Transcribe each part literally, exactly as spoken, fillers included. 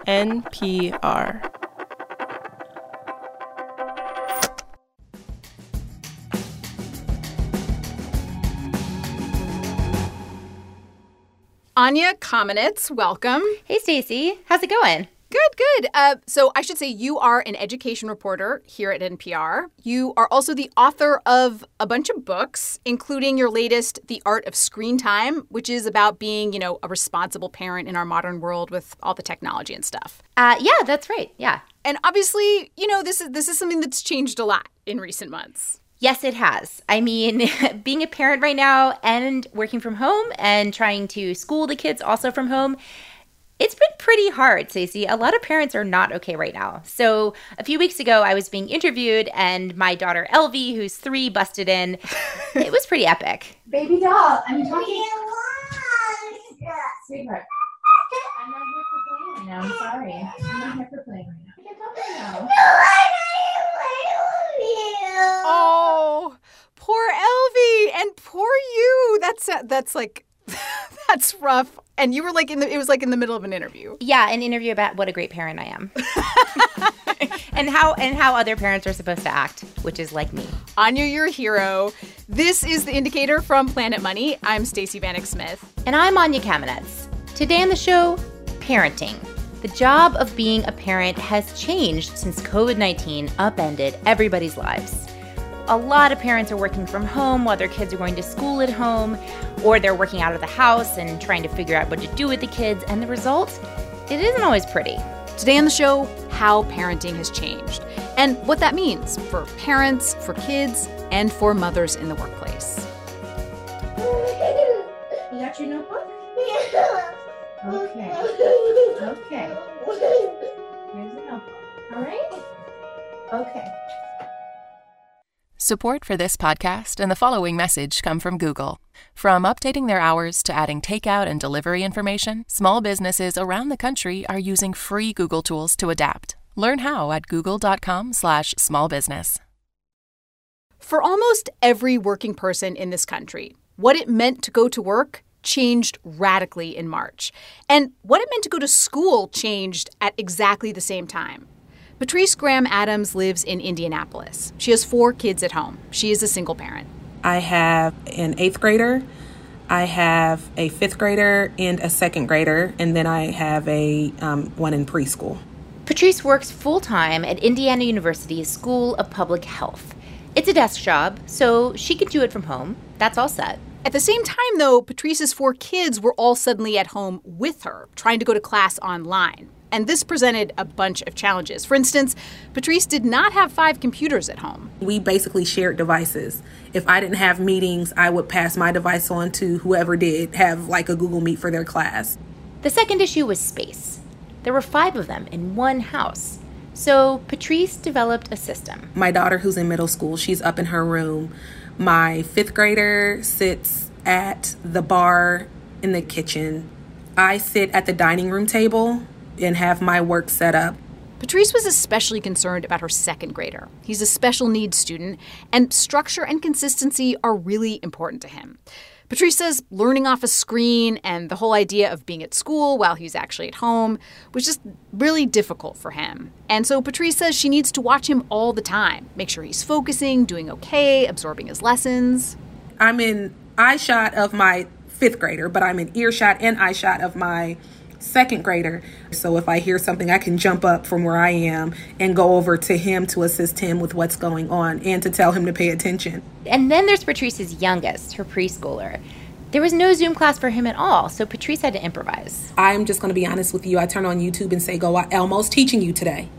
N P R. Anya Kamenetz, welcome. Hey, Stacey. How's it going? Good, good. Uh, so I should say you are an education reporter here at N P R. You are also the author of a bunch of books, including your latest, The Art of Screen Time, which is about being, you know, a responsible parent in our modern world with all the technology and stuff. Uh, yeah, that's right. Yeah. And obviously, you know, this is this is something that's changed a lot in recent months. Yes, it has. I mean, being a parent right now and working from home and trying to school the kids also from home, it's been pretty hard, Stacey. A lot of parents are not okay right now. So a few weeks ago, I was being interviewed and my daughter, Elvie, who's three, busted in. It was pretty epic. Baby doll, I'm talking. Sweetheart, I'm not here for playing right now. I'm sorry. I'm not here for playing right now. I can't talk right now. Oh, poor Elvie and poor you. That's that's like that's rough. And you were like in the it was like in the middle of an interview. Yeah, an interview about what a great parent I am. and how and how other parents are supposed to act, which is like me. Anya, you're a hero. This is The Indicator from Planet Money. I'm Stacey Vanek Smith. And I'm Anya Kamenetz. Today on the show, parenting. The job of being a parent has changed since covid nineteen upended everybody's lives. A lot of parents are working from home while their kids are going to school at home, or they're working out of the house and trying to figure out what to do with the kids, and the result, it isn't always pretty. Today on the show, how parenting has changed and what that means for parents, for kids, and for mothers in the workplace. You got your notebook? Yeah. Okay. Okay. Here's the notebook. All right? Okay. Support for this podcast and the following message come from Google. From updating their hours to adding takeout and delivery information, small businesses around the country are using free Google tools to adapt. Learn how at google.com slash small business. For almost every working person in this country, what it meant to go to work changed radically in March. And what it meant to go to school changed at exactly the same time. Patrice Graham Adams lives in Indianapolis. She has four kids at home. She is a single parent. I have an eighth grader, I have a fifth grader, and a second grader, and then I have a um, one in preschool. Patrice works full-time at Indiana University's School of Public Health. It's a desk job, so she can do it from home. That's all set. At the same time, though, Patrice's four kids were all suddenly at home with her, trying to go to class online. And this presented a bunch of challenges. For instance, Patrice did not have five computers at home. We basically shared devices. If I didn't have meetings, I would pass my device on to whoever did have like a Google Meet for their class. The second issue was space. There were five of them in one house. So Patrice developed a system. My daughter, who's in middle school, she's up in her room. My fifth grader sits at the bar in the kitchen. I sit at the dining room table and have my work set up. Patrice was especially concerned about her second grader. He's a special needs student, and structure and consistency are really important to him. Patrice says learning off a screen and the whole idea of being at school while he's actually at home was just really difficult for him. And so Patrice says she needs to watch him all the time, make sure he's focusing, doing okay, absorbing his lessons. I'm in eye shot of my fifth grader, but I'm in earshot and eye shot of my second grader. So if I hear something, I can jump up from where I am and go over to him to assist him with what's going on and to tell him to pay attention. And then there's Patrice's youngest, her preschooler. There was no Zoom class for him at all, so Patrice had to improvise. I'm just going to be honest with you. I turn on YouTube and say, go, Elmo's teaching you today.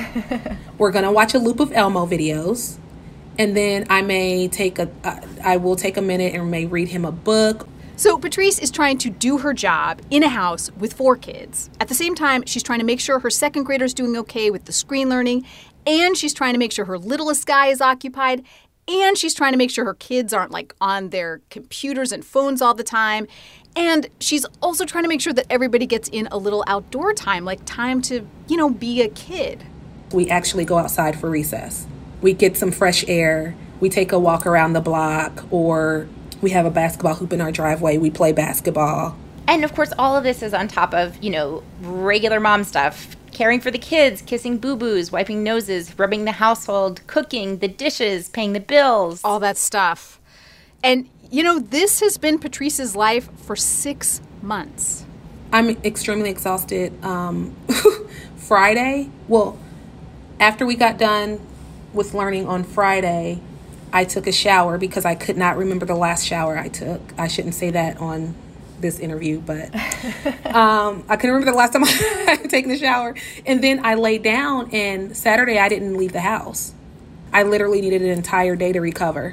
We're going to watch a loop of Elmo videos. And then I may take a, uh, I will take a minute and may read him a book. So Patrice is trying to do her job in a house with four kids. At the same time, she's trying to make sure her second grader's doing okay with the screen learning, and she's trying to make sure her littlest guy is occupied, and she's trying to make sure her kids aren't, like, on their computers and phones all the time. And she's also trying to make sure that everybody gets in a little outdoor time, like time to, you know, be a kid. We actually go outside for recess. We get some fresh air. We take a walk around the block, or we have a basketball hoop in our driveway. We play basketball. And, of course, all of this is on top of, you know, regular mom stuff, caring for the kids, kissing boo-boos, wiping noses, rubbing the household, cooking, the dishes, paying the bills. All that stuff. And, you know, this has been Patrice's life for six months. I'm extremely exhausted. Um, Friday, well, after we got done with learning on Friday, I took a shower because I could not remember the last shower I took. I shouldn't say that on this interview, but um, I couldn't remember the last time I had taken a shower. And then I laid down, and Saturday I didn't leave the house. I literally needed an entire day to recover.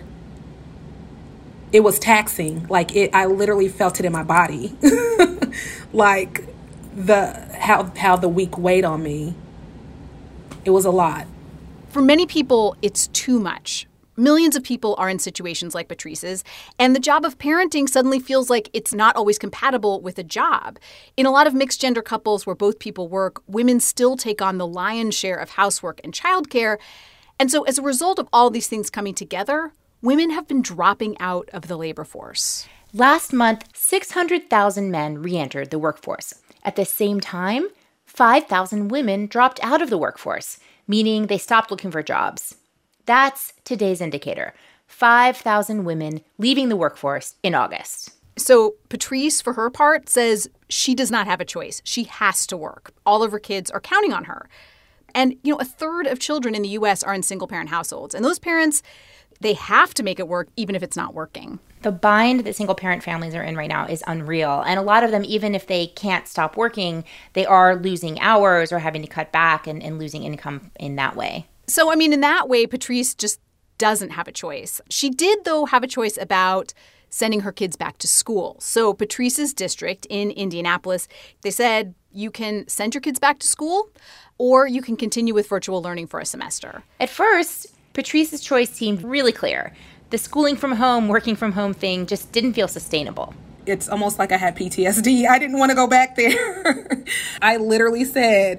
It was taxing. Like, it, I literally felt it in my body. Like, the how how the week weighed on me. It was a lot. For many people, it's too much. Millions of people are in situations like Patrice's, and the job of parenting suddenly feels like it's not always compatible with a job. In a lot of mixed-gender couples where both people work, women still take on the lion's share of housework and childcare. And so as a result of all these things coming together, women have been dropping out of the labor force. Last month, six hundred thousand men re-entered the workforce. At the same time, five thousand women dropped out of the workforce, meaning they stopped looking for jobs. That's today's indicator. five thousand women leaving the workforce in August. So Patrice, for her part, says she does not have a choice. She has to work. All of her kids are counting on her. And, you know, a third of children in the U S are in single-parent households. And those parents, they have to make it work even if it's not working. The bind that single-parent families are in right now is unreal. And a lot of them, even if they can't stop working, they are losing hours or having to cut back and, and losing income in that way. So, I mean, in that way, Patrice just doesn't have a choice. She did, though, have a choice about sending her kids back to school. So Patrice's district in Indianapolis, they said you can send your kids back to school or you can continue with virtual learning for a semester. At first, Patrice's choice seemed really clear. The schooling from home, working from home thing just didn't feel sustainable. It's almost like I had P T S D. I didn't want to go back there. I literally said,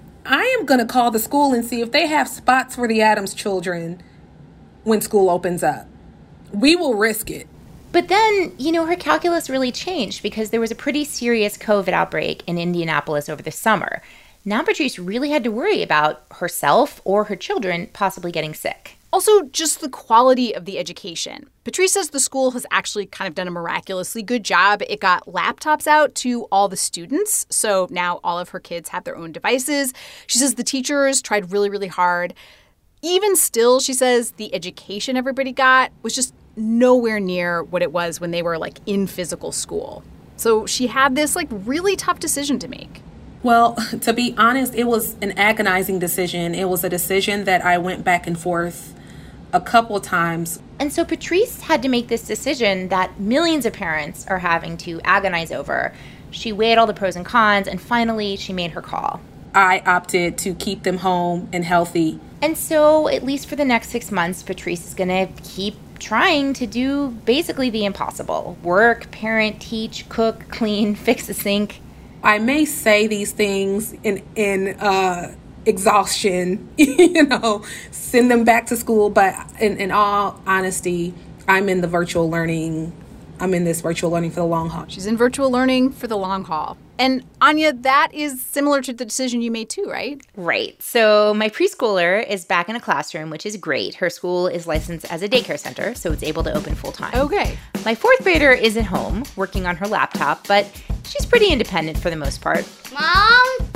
I am going to call the school and see if they have spots for the Adams children when school opens up. We will risk it. But then, you know, her calculus really changed because there was a pretty serious COVID outbreak in Indianapolis over the summer. Now Patrice really had to worry about herself or her children possibly getting sick. Also, just the quality of the education. Patrice says the school has actually kind of done a miraculously good job. It got laptops out to all the students, so now all of her kids have their own devices. She says the teachers tried really, really hard. Even still, she says the education everybody got was just nowhere near what it was when they were, like, in physical school. So she had this, like, really tough decision to make. Well, to be honest, it was an agonizing decision. It was a decision that I went back and forth a couple times. And so Patrice had to make this decision that millions of parents are having to agonize over. She weighed all the pros and cons, and finally she made her call. I opted to keep them home and healthy. And so, at least for the next six months, Patrice is going to keep trying to do basically the impossible. Work, parent, teach, cook, clean, fix a sink. I may say these things in in uh, exhaustion, you know, send them back to school. But in, in all honesty, I'm in the virtual learning. I'm in this virtual learning for the long haul. She's in virtual learning for the long haul. And Anya, that is similar to the decision you made too, right? Right. So my preschooler is back in a classroom, which is great. Her school is licensed as a daycare center, so it's able to open full time. Okay. My fourth grader is at home working on her laptop, but she's pretty independent for the most part. Mom?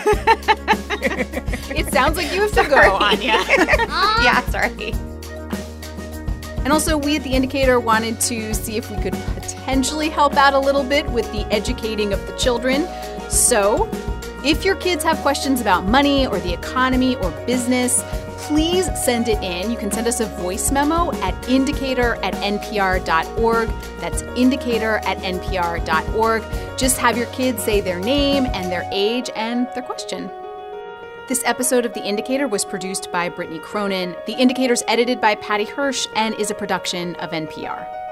It sounds like you have to go, Anya. Yeah, sorry. And also, we at The Indicator wanted to see if we could potentially help out a little bit with the educating of the children. So, if your kids have questions about money or the economy or business, please send it in. You can send us a voice memo at indicator at n p r dot org. That's indicator at n p r dot org. Just have your kids say their name and their age and their question. This episode of The Indicator was produced by Brittany Cronin. The Indicator's edited by Patty Hirsch and is a production of N P R.